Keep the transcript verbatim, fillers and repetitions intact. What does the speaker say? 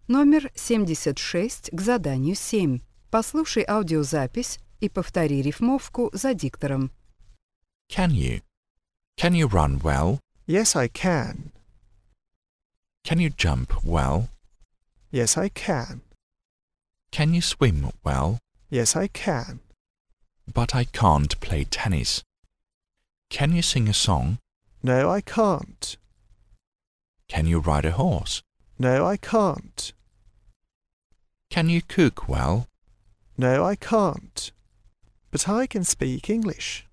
Номер семьдесят шесть к заданию семь. Послушай аудиозапись и повтори рифмовку за диктором. Can you? Can you run well? Yes, I can. Can you jump well? Yes, I can. Can you swim well? Yes, I can. But I can't play tennis. Can you sing a song? No, I can't. Can you ride a horse? No, I can't. Can you cook well? No, I can't. But I can speak English.